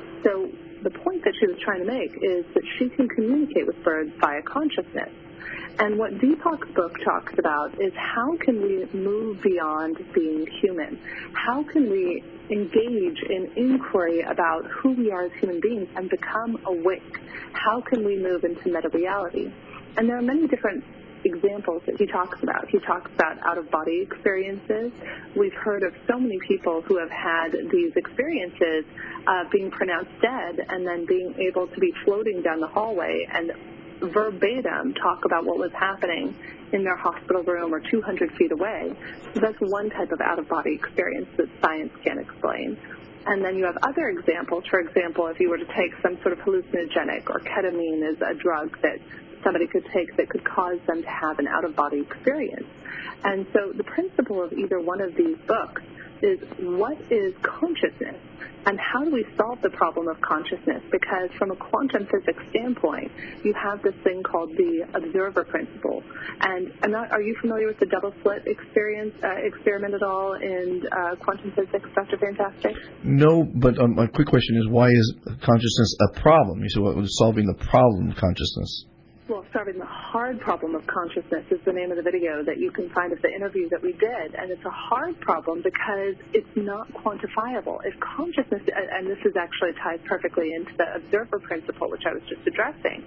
So the point that she was trying to make is that she can communicate with birds via consciousness. And what Deepak's book talks about is how can we move beyond being human? How can we engage in inquiry about who we are as human beings and become awake? How can we move into meta-reality? And there are many different examples that he talks about. He talks about out-of-body experiences. We've heard of so many people who have had these experiences of being pronounced dead and then being able to be floating down the hallway and verbatim talk about what was happening in their hospital room or two hundred feet away. So that's one type of out-of-body experience that science can't explain. And then you have other examples. For example, if you were to take some sort of hallucinogenic, or ketamine is a drug that somebody could take that could cause them to have an out-of-body experience. And so the principle of either one of these books is, what is consciousness, and how do we solve the problem of consciousness? Because from a quantum physics standpoint, you have this thing called the observer principle. And I'm not, are you familiar with the double slit experience, uh, experiment at all in uh, quantum physics, Doctor Fantastic? No, but um, my quick question is, why is consciousness a problem? You said, what was solving the problem of consciousness? Well, solving the hard problem of consciousness is the name of the video that you can find of the interview that we did. And it's a hard problem because it's not quantifiable. If consciousness, and this is actually ties perfectly into the observer principle, which I was just addressing,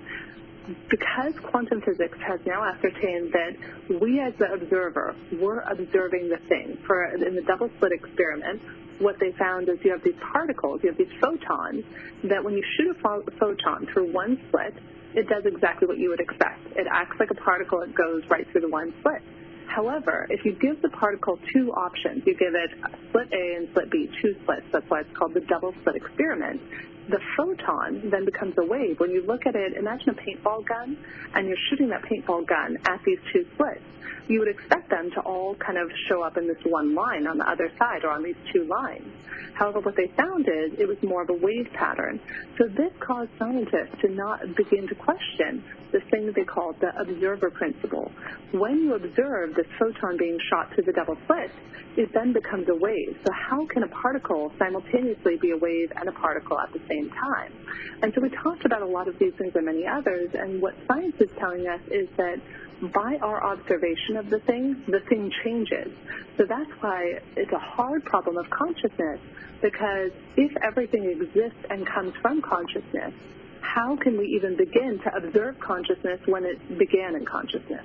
because quantum physics has now ascertained that we as the observer, we're observing the thing. For in the double slit experiment, what they found is you have these particles, you have these photons, that when you shoot a photon through one slit, it does exactly what you would expect. It acts like a particle. It goes right through the one slit. However, if you give the particle two options, you give it slit A and slit B, two slits, that's why it's called the double slit experiment, the photon then becomes a wave. When you look at it, imagine a paintball gun, and you're shooting that paintball gun at these two slits. You would expect them to all kind of show up in this one line on the other side, or on these two lines. However, what they found is it was more of a wave pattern. So this caused scientists to not begin to question this thing that they called the observer principle. When you observe this photon being shot through the double slit, it then becomes a wave. So how can a particle simultaneously be a wave and a particle at the same time? And so we talked about a lot of these things and many others, and what science is telling us is that by our observation of the thing, the thing changes. So that's why it's a hard problem of consciousness, because if everything exists and comes from consciousness, how can we even begin to observe consciousness when it began in consciousness?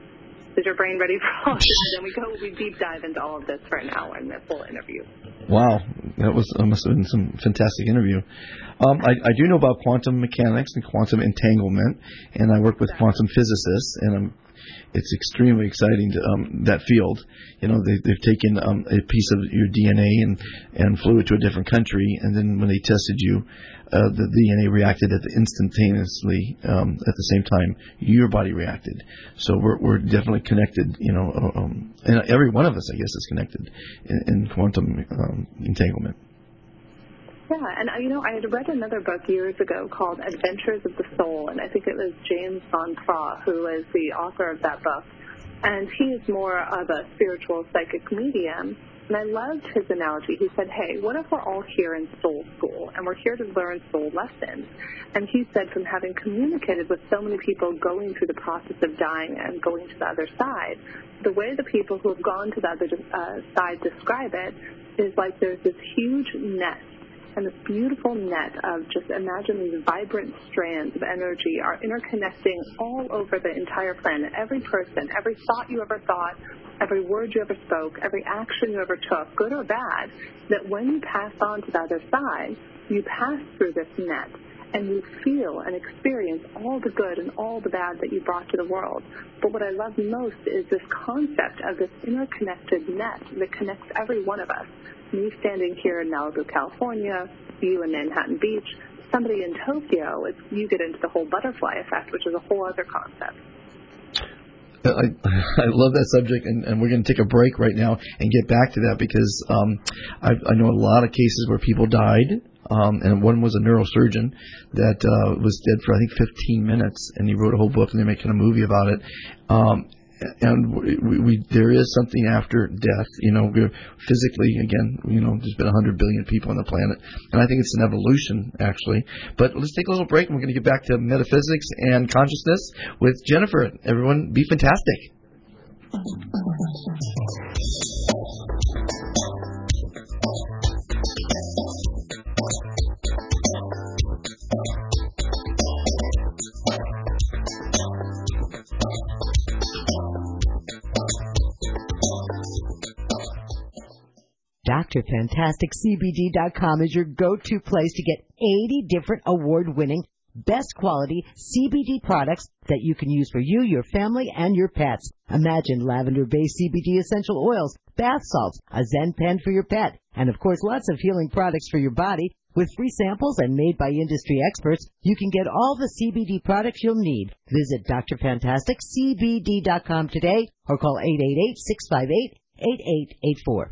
Is your brain ready for all this? Then we go, we deep dive into all of this for an hour in this whole interview. Wow, that was that must have been some fantastic interview. Um, I, I do know about quantum mechanics and quantum entanglement, and I work with quantum physicists, and I'm, it's extremely exciting to um, that field. You know, they, they've taken um, a piece of your D N A and, and flew it to a different country, and then when they tested you, uh, the D N A reacted at the instantaneously um, at the same time your body reacted. So we're we're definitely connected. You know, um, and every one of us, I guess, is connected in, in quantum um, entanglement. Yeah, and you know, I had read another book years ago called Adventures of the Soul, and I think it was James Van Praagh who is the author of that book. And he is more of a spiritual psychic medium. And I loved his analogy. He said, hey, what if we're all here in soul school, and we're here to learn soul lessons? And he said, from having communicated with so many people going through the process of dying and going to the other side, the way the people who have gone to the other uh, side describe it is like there's this huge net, and this beautiful net of, just imagine these vibrant strands of energy are interconnecting all over the entire planet. Every person, every thought you ever thought, every word you ever spoke, every action you ever took, good or bad, that when you pass on to the other side, you pass through this net and you feel and experience all the good and all the bad that you brought to the world. But what I love most is this concept of this interconnected net that connects every one of us. Me standing here in Malibu, California, you in Manhattan Beach, somebody in Tokyo, it's, you get into the whole butterfly effect, which is a whole other concept. I, I love that subject, and, and we're going to take a break right now and get back to that, because um, I, I know a lot of cases where people died, um, and one was a neurosurgeon that uh, was dead for, I think, fifteen minutes, and he wrote a whole book, and they're making a movie about it. Um, And we, we, there is something after death, you know, we're physically, again, you know, there's been one hundred billion people on the planet, and I think it's an evolution, actually. But let's take a little break, and we're going to get back to metaphysics and consciousness with Jennifer. Everyone, be fantastic. Dr Fantastic C B D dot com is your go-to place to get eighty different award-winning, best quality C B D products that you can use for you, your family, and your pets. Imagine lavender-based C B D essential oils, bath salts, a Zen pen for your pet, and of course lots of healing products for your body. With free samples and made by industry experts, you can get all the C B D products you'll need. Visit Dr Fantastic C B D dot com today or call eight eight eight, six five eight, eight eight eight four.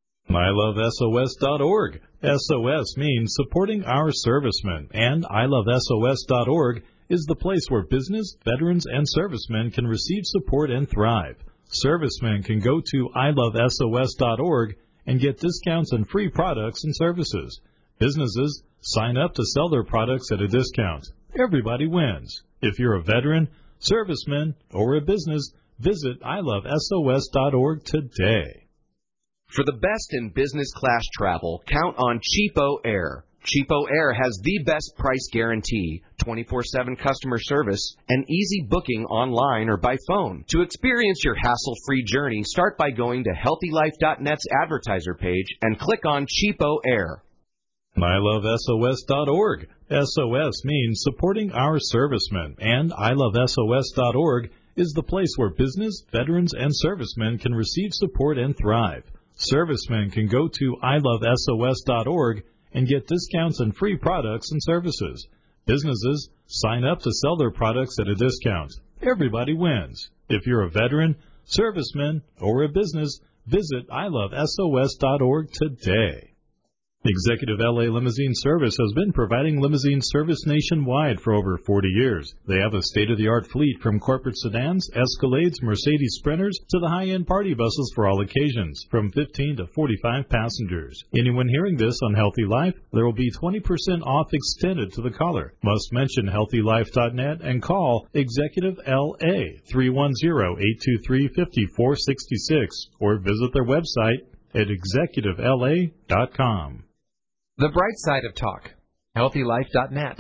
I love S O S dot org. S O S means supporting our servicemen, and I love S O S dot org is the place where business, veterans, and servicemen can receive support and thrive. Servicemen can go to I love S O S dot org and get discounts and free products and services. Businesses sign up to sell their products at a discount. Everybody wins. If you're a veteran, serviceman, or a business, visit I love S O S dot org today. For the best in business class travel, count on Cheapo Air. Cheapo Air has the best price guarantee, twenty-four seven customer service, and easy booking online or by phone. To experience your hassle-free journey, start by going to healthy life dot net's advertiser page and click on Cheapo Air. I love S O S dot org. S O S means supporting our servicemen, and I love S O S dot org is the place where business, veterans, and servicemen can receive support and thrive. Servicemen can go to I love S O S dot org and get discounts and free products and services. Businesses sign up to sell their products at a discount. Everybody wins. If you're a veteran, serviceman, or a business, visit I love S O S dot org today. Executive L A Limousine Service has been providing limousine service nationwide for over forty years. They have a state-of-the-art fleet from corporate sedans, Escalades, Mercedes Sprinters, to the high-end party buses for all occasions, from fifteen to forty-five passengers. Anyone hearing this on Healthy Life, there will be twenty percent off extended to the caller. Must mention healthy life dot net and call Executive L A three one zero, eight two three, five four six six or visit their website at executive L A dot com. The bright side of talk, healthy life dot net.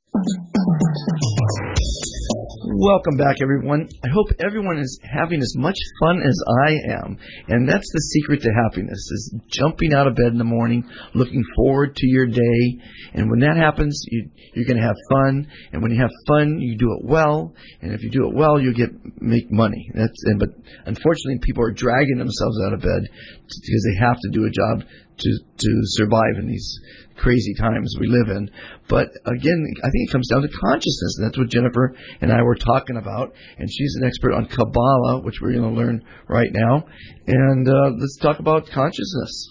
Welcome back, everyone. I hope everyone is having as much fun as I am. And that's the secret to happiness, is jumping out of bed in the morning, looking forward to your day. And when that happens, you, you're going to have fun. And when you have fun, you do it well. And if you do it well, you get make money. That's and, But unfortunately, people are dragging themselves out of bed because they have to do a job to to survive in these crazy times we live in. But again, I think it comes down to consciousness, and that's what Jennifer and I were talking about. And she's an expert on Kabbalah, which we're going to learn right now. And uh, let's talk about consciousness.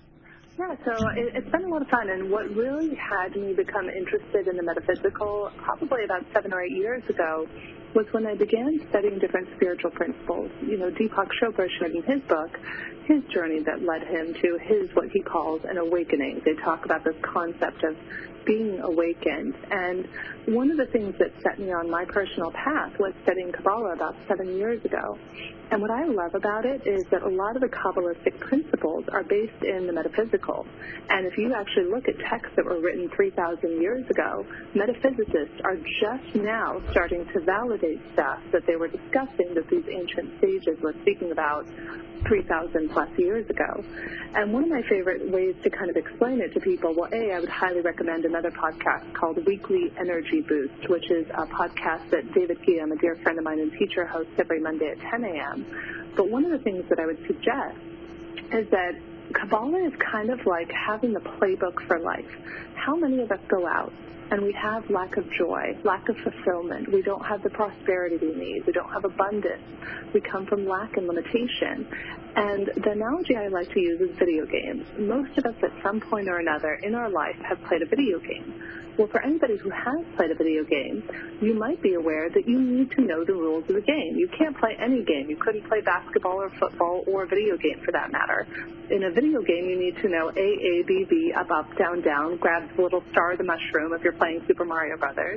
Yeah, so it, it's been a lot of fun, and what really had me become interested in the metaphysical probably about seven or eight years ago was when I began studying different spiritual principles. You know, Deepak Chopra shared in his book his journey that led him to his, what he calls, an awakening. They talk about this concept of being awakened. And one of the things that set me on my personal path was studying Kabbalah about seven years ago. And what I love about it is that a lot of the Kabbalistic principles are based in the metaphysical. And if you actually look at texts that were written three thousand years ago, metaphysicists are just now starting to validate stuff that they were discussing that these ancient sages were speaking about three thousand plus years ago. And one of my favorite ways to kind of explain it to people, well, A, I would highly recommend another podcast called Weekly Energy Boost, which is a podcast that David Guillaume, a dear friend of mine and teacher, hosts every Monday at ten a.m. But one of the things that I would suggest is that Kabbalah is kind of like having the playbook for life. How many of us go out and we have lack of joy, lack of fulfillment? We don't have the prosperity we need. We don't have abundance. We come from lack and limitation. And the analogy I like to use is video games. Most of us at some point or another in our life have played a video game. Well, for anybody who has played a video game, you might be aware that you need to know the rules of the game. You can't play any game. You couldn't play basketball or football or a video game for that matter. In a video game, you need to know A, A, B, B, up, up, down, down, grab the little star of the mushroom if you're playing Super Mario Brothers.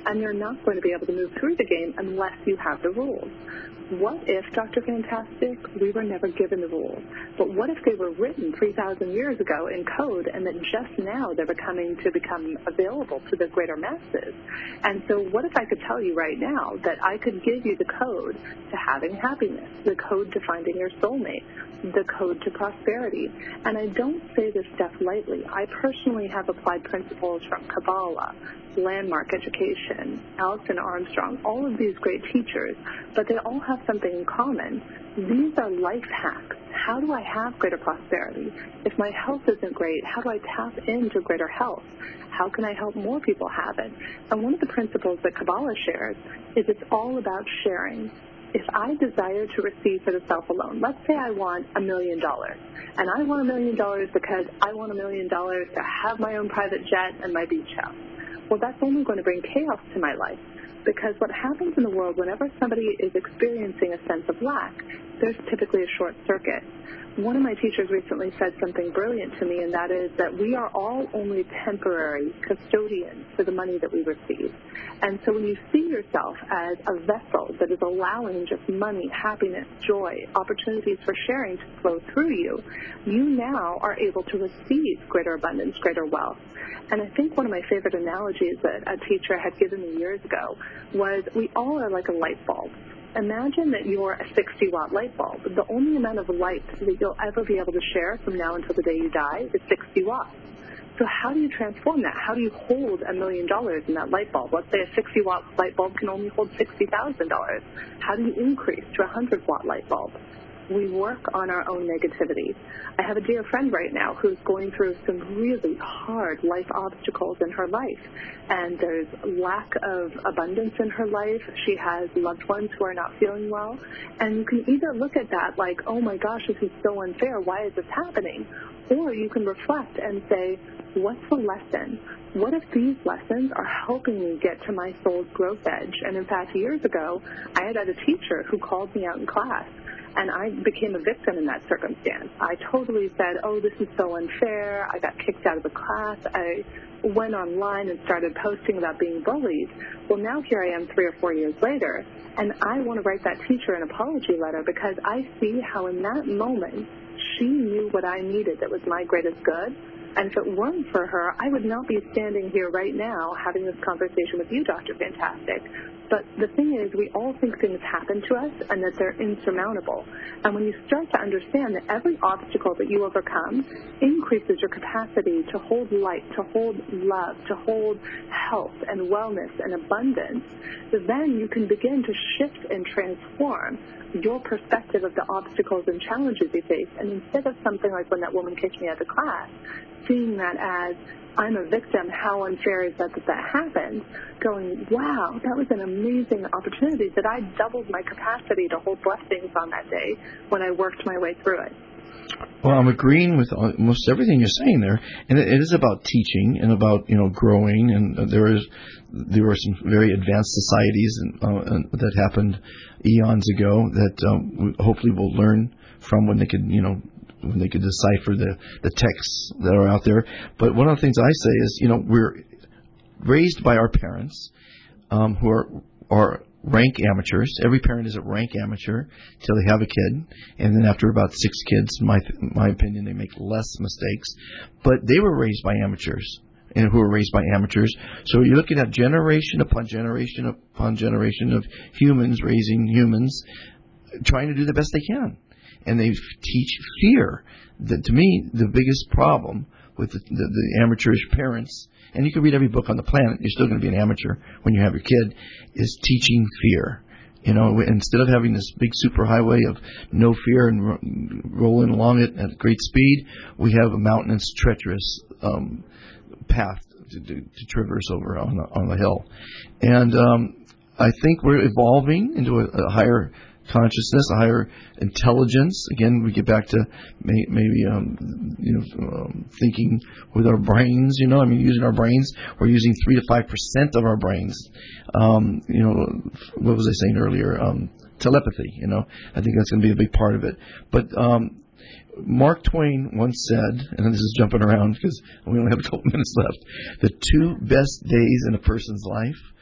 and you're not going to be able to move through the game unless you have the rules. What if, Doctor Fantastic, we were never given the rules? But what if they were written three thousand years ago in code and that just now they're becoming to become available to the greater masses? And so what if I could tell you right now that I could give you the code to having happiness, the code to finding your soulmate, the code to prosperity? And I don't say this stuff lightly. I personally have applied principles from Kabbalah, Landmark Education, Alison Armstrong, all of these great teachers, but they all have something in common. These are life hacks. How do I have greater prosperity? If my health isn't great, how do I tap into greater health? How can I help more people have it? And one of the principles that Kabbalah shares is it's all about sharing. If I desire to receive for the self alone, let's say I want a million dollars, and I want a million dollars because I want a million dollars to have my own private jet and my beach house. Well, that's only going to bring chaos to my life, because what happens in the world whenever somebody is experiencing a sense of lack, there's typically a short circuit. One of my teachers recently said something brilliant to me, and that is that we are all only temporary custodians for the money that we receive. And so when you see yourself as a vessel that is allowing just money, happiness, joy, opportunities for sharing to flow through you, you now are able to receive greater abundance, greater wealth. And I think one of my favorite analogies that a teacher had given me years ago was we all are like a light bulb. Imagine that you're a sixty watt light bulb. The only amount of light that you'll ever be able to share from now until the day you die is sixty watts. So how do you transform that? How do you hold a million dollars in that light bulb? Let's say a sixty watt light bulb can only hold sixty thousand dollars. How do you increase to a one hundred watt light bulb? We work on our own negativity. I have a dear friend right now who's going through some really hard life obstacles in her life. And there's lack of abundance in her life. She has loved ones who are not feeling well. And you can either look at that like, oh my gosh, this is so unfair. Why is this happening? Or you can reflect and say, what's the lesson? What if these lessons are helping me get to my soul's growth edge? And in fact, years ago, I had had a teacher who called me out in class, and I became a victim in that circumstance. I totally said, oh, this is so unfair. I got kicked out of the class. I went online and started posting about being bullied. Well, now here I am three or four years later, and I want to write that teacher an apology letter because I see how in that moment she knew what I needed that was my greatest good. And if it weren't for her, I would not be standing here right now having this conversation with you, Doctor Fantastic. But the thing is, we all think things happen to us and that they're insurmountable. And when you start to understand that every obstacle that you overcome increases your capacity to hold light, to hold love, to hold health and wellness and abundance, then you can begin to shift and transform your perspective of the obstacles and challenges you face. And instead of something like when that woman kicked me out of class, seeing that as, I'm a victim, how unfair is that that that happened, going, wow, that was an amazing opportunity that I doubled my capacity to hold blessings on that day when I worked my way through it. Well, I'm agreeing with almost everything you're saying there, and it is about teaching and about, you know, growing, and there is there were some very advanced societies and, uh, that happened eons ago that um, hopefully we'll learn from when they could, you know, when they could decipher the, the texts that are out there. But one of the things I say is, you know, we're raised by our parents um, who are, are rank amateurs. Every parent is a rank amateur till they have a kid. And then after about six kids, in my, my opinion, they make less mistakes. But they were raised by amateurs and who were raised by amateurs. So you're looking at generation upon generation upon generation of humans raising humans, trying to do the best they can. And they teach fear. The, to me, the biggest problem with the, the, the amateurish parents, and you can read every book on the planet, you're still going to be an amateur when you have your kid, is teaching fear. You know, instead of having this big superhighway of no fear and ro- rolling along it at great speed, we have a mountainous, treacherous um, path to, to, to traverse over on the, on the hill. And um, I think we're evolving into a, a higher consciousness, a higher intelligence. Again, we get back to may, maybe um, you know um, thinking with our brains. You know, I mean, using our brains. We're using three to five percent of our brains. Um, you know, what was I saying earlier? Um, telepathy. You know, I think that's going to be a big part of it. But um, Mark Twain once said, and this is jumping around because we only have a couple minutes left, the two best days in a person's life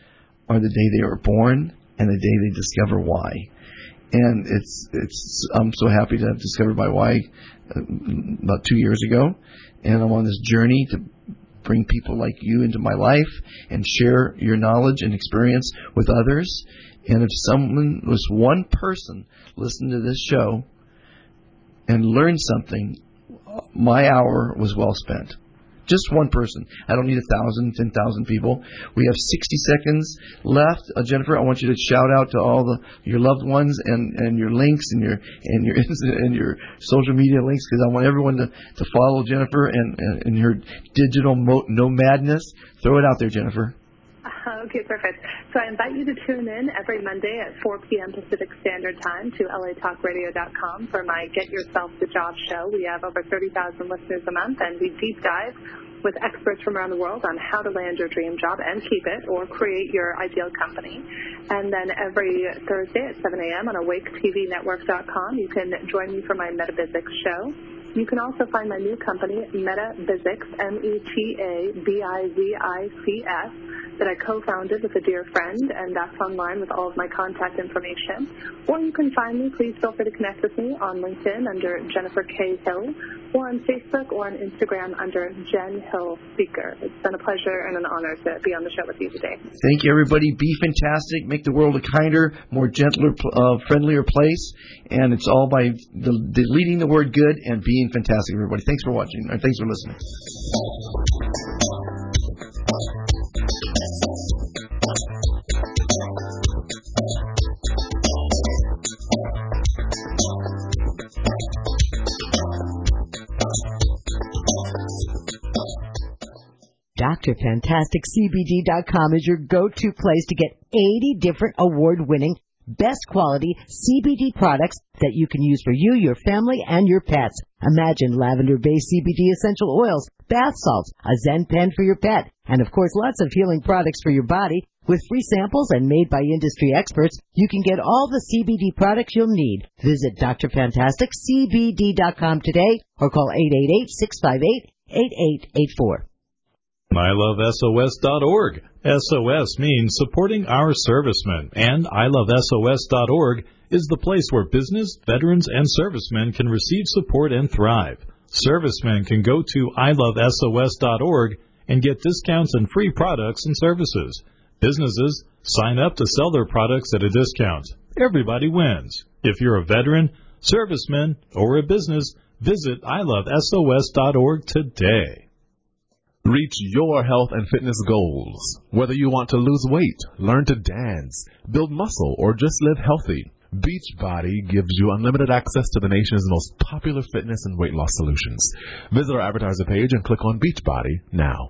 are the day they were born and the day they discover why. And it's it's I'm so happy to have discovered my why uh, about two years ago, and I'm on this journey to bring people like you into my life and share your knowledge and experience with others. And if someone was one person listening to this show and learned something, my hour was well spent. Just one person. I don't need a thousand, ten thousand people. We have sixty seconds left. Uh, Jennifer, I want you to shout out to all the your loved ones and, and your links and your and your and your social media links, because I want everyone to, to follow Jennifer and, and, and her digital mo- nomadness. Throw it out there, Jennifer. Okay, perfect. So I invite you to tune in every Monday at four p.m. Pacific Standard Time to L A Talk Radio dot com for my Get Yourself the Job show. We have over thirty thousand listeners a month, and we deep dive with experts from around the world on how to land your dream job and keep it, or create your ideal company. And then every Thursday at seven a.m. on Awake T V Network dot com, you can join me for my Metabizics show. You can also find my new company, Metabizics, M E T A B I Z I C S, that I co-founded with a dear friend, and that's online with all of my contact information. Or you can find me, please feel free to connect with me on LinkedIn under Jennifer K. Hill, or on Facebook or on Instagram under Jen Hill Speaker. It's been a pleasure and an honor to be on the show with you today. Thank you, everybody. Be fantastic. Make the world a kinder, more gentler, uh, friendlier place. And it's all by the, deleting the word good and being fantastic, everybody. Thanks for watching. Or thanks for listening. Doctor Fantastic C B D dot com is your go-to place to get eighty different award-winning, best quality C B D products that you can use for you, your family, and your pets. Imagine lavender-based C B D essential oils, bath salts, a Zen pen for your pet, and of course lots of healing products for your body. With free samples and made by industry experts, you can get all the C B D products you'll need. Visit Doctor Fantastic C B D dot com today or call eight eight eight, six five eight, eight eight eight four. I love S O S dot org. S O S means supporting our servicemen, and I love S O S dot org is the place where business, veterans, and servicemen can receive support and thrive. Servicemen can go to I love S O S dot org and get discounts and free products and services. Businesses sign up to sell their products at a discount. Everybody wins. If you're a veteran, serviceman, or a business, visit I love S O S dot org today. Reach your health and fitness goals. Whether you want to lose weight, learn to dance, build muscle, or just live healthy, Beachbody gives you unlimited access to the nation's most popular fitness and weight loss solutions. Visit our advertiser page and click on Beachbody now.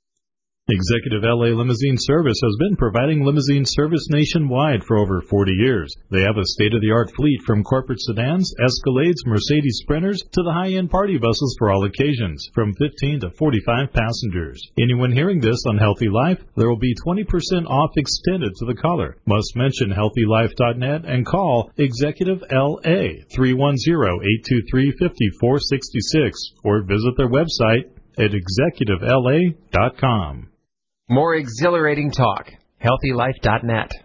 Executive L A Limousine Service has been providing limousine service nationwide for over forty years. They have a state-of-the-art fleet from corporate sedans, Escalades, Mercedes Sprinters, to the high-end party buses for all occasions, from fifteen to forty-five passengers. Anyone hearing this on Healthy Life, there will be twenty percent off extended to the caller. Must mention healthy life dot net and call Executive L A three one zero, eight two three, five four six six or visit their website at executive L A dot com. More exhilarating talk. healthy life dot net.